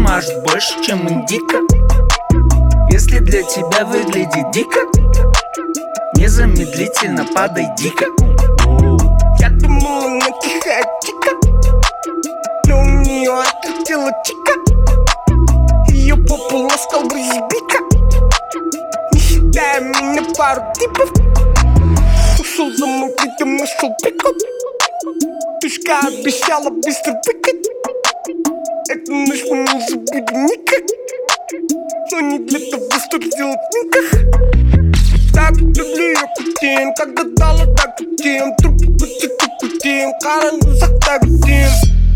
мажет больше, чем индика. Если для тебя выглядит дико, незамедлительно падай дико. Я думал, она тихая чика, но у нее отлетела чика. Ее попу ласкал грызбика, не считая меня пару типов. Ушел за магнитом, нашел прикол. Тушка обещала быстро выкать. Эту ночь мы не забудем никак, но не для того, чтобы сделать никак. Так люблю ее кутин, когда дала так кутин. Труп кутин, карандузак так кутин.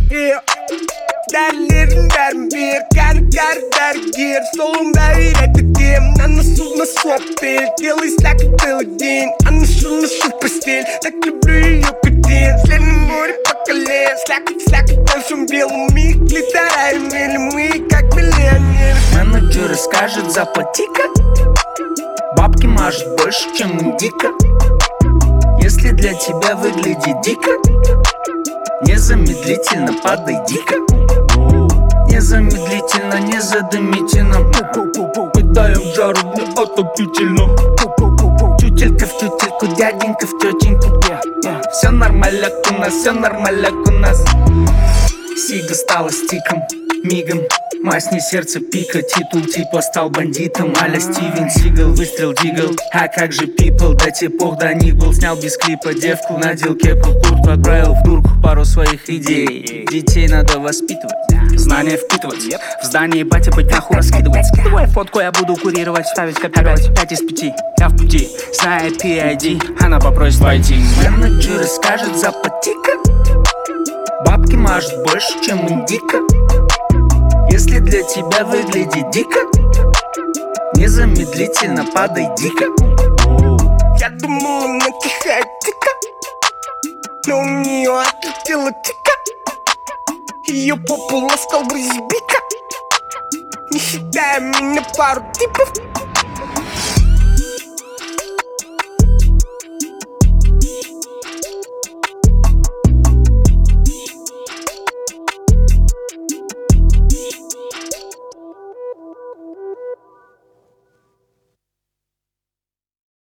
Дәрілерін бер, кәрі-кәрі-дәрігер. Солыңда үйреті кем, на носу на своппель. Делай слаки целый день, а ношу постель. Так люблю ее кутин, сленом море по колен. Слаки по всем белом, мы клитора имели, мы как миллионеры. Менеджеры скажет заплати-ка, бабки мажет больше, чем индика. Если для тебя выглядит дико, незамедлительно падай дико. Незамедлительно, незадымительно. Питаем жару, мне отопительно. Тютелька в тютельку, дяденька в тетеньку. Все нормаляк у нас, все нормаляк у нас. Сига стала стиком, мигом. Масни сердце пика, титул типа стал бандитом. А-ля Стивен Сигал, выстрел дигл. А как же people, до типов до них был. Снял без клипа девку, надел кепку, куртку, отправил в дурку пару своих идей. Детей надо воспитывать, знания впитывать. В здании батя быть нахуй раскидывать. Скидывай фотку, я буду курировать, ставить копировать. 5 из 5, я в пути, знает PID, она попросит войти. Менеджеры скажет заплати-ка, бабки мажет больше, чем индика. Если для тебя выглядит дико, незамедлительно падай дико. Я думал, она тихая чика, но у нее отлетела чика. Ее попу ласкал грызбика, не считая меня пару типов.